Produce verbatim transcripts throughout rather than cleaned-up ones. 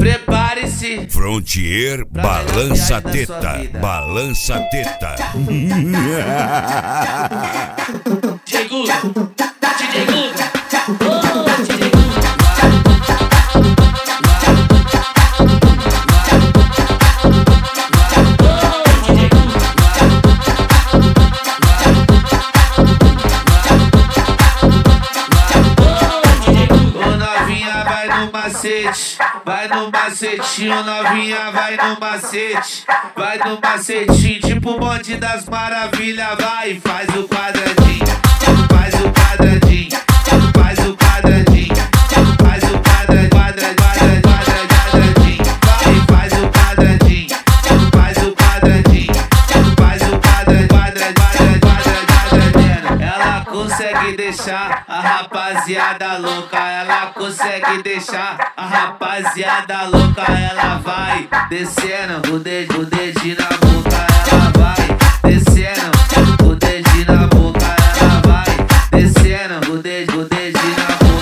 Prepare-se. Frontier balança teta, balança teta. D J Guga, D J Guga, oh, D J Guga. Vai no macetinho, novinha, vai no macete. Vai no macetinho, tipo o bonde das maravilhas. Vai, faz o quadradinho, faz o quadradinho, faz o quadradinho, faz o quadra, quadra, quadra, quadra, quadradinho. Vai, faz o quadradinho, faz o quadradinho, faz o quadra, quadra, quadra, quadra, quadradinho. Ela consegue deixar a rapaziada louca. Ela consegue deixar a rapaziada louca. Ela vai descendo o dedo, o dedinho na boca. Ela vai descendo o dedinho na boca. Ela vai descendo o dedo, o dedinho na boca.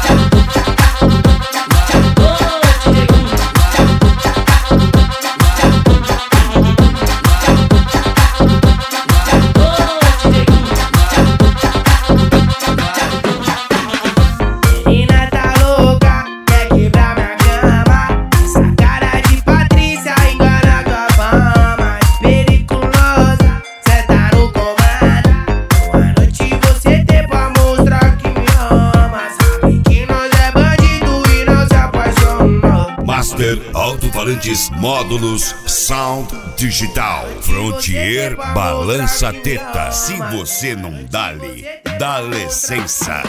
Alto-falantes, módulos, sound digital. Frontier balança teta. Se você não dá-lhe, dá licença.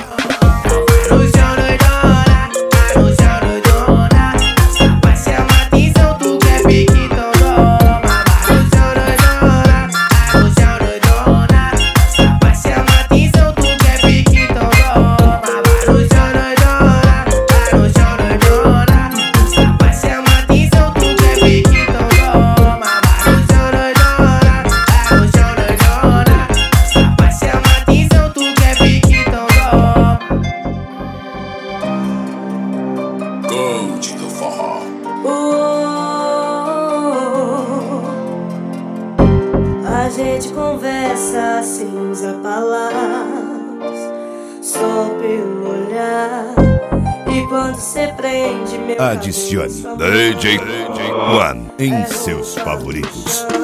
A gente conversa sem usar palavras, só pelo olhar. E quando cê prende meu Adicione D J One em seus favoritos.